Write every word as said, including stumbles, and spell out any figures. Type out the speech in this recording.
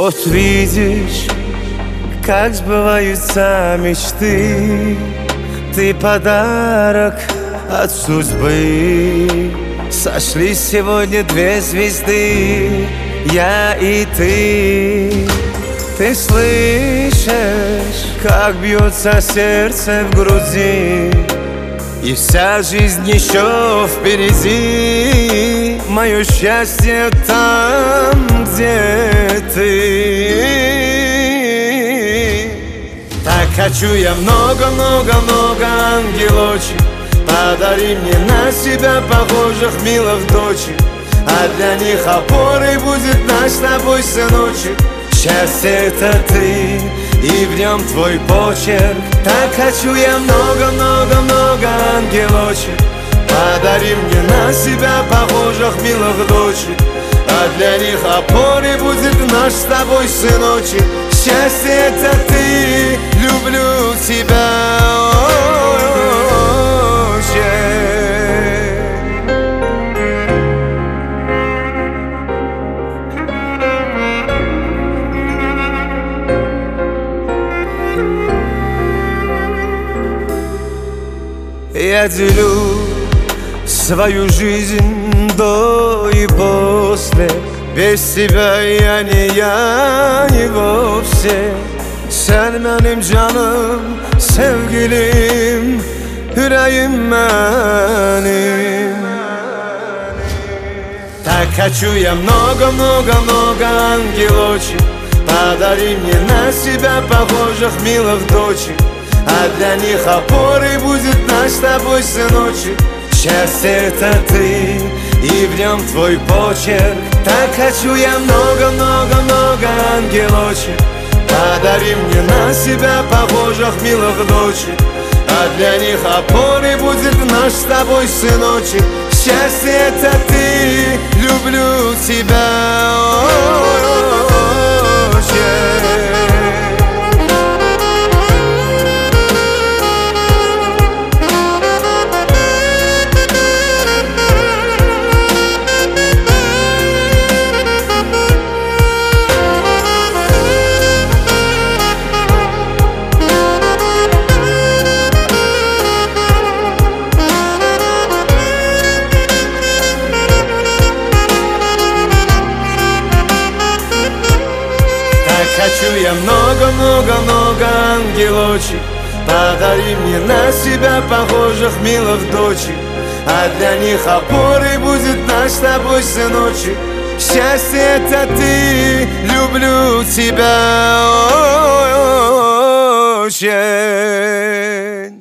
Вот видишь, как сбываются мечты. Ты подарок от судьбы. Сошлись сегодня две звезды, я и ты. Ты слышишь, как бьется сердце в груди, и вся жизнь еще впереди. Мое счастье там, где ты. Так хочу я много-много-много ангелочек. Подари мне на себя похожих милых дочек, а для них опорой будет наш с тобой сыночек. Счастье — это ты, и в нем твой почерк. Так хочу я много-много-много ангелочек. Подари мне на себя похожих милых дочек, а для них опорой будет наш с тобой сыночек. Счастье — это ты, люблю тебя очень. Я делю свою жизнь до и после. Без тебя я не я, не vovse. Sen benim canım, sevgilim, yüreğim benim. Так хочу я много-много-много ангелочек. Подари мне на себя похожих милых дочек, а для них опорой будет наш с тобой сыночек. Счастье — это ты, и в нем твой почерк. Так хочу я много-много-много ангелочек. Подари мне на себя похожих милых дочек, а для них опорой будет наш с тобой сыночек. Счастье — это ты, люблю тебя очень. Хочу я много-много-много ангелочек. Подари мне на себя похожих милых дочек, а для них опорой будет наш с тобой сыночек. Счастье — это ты, люблю тебя очень.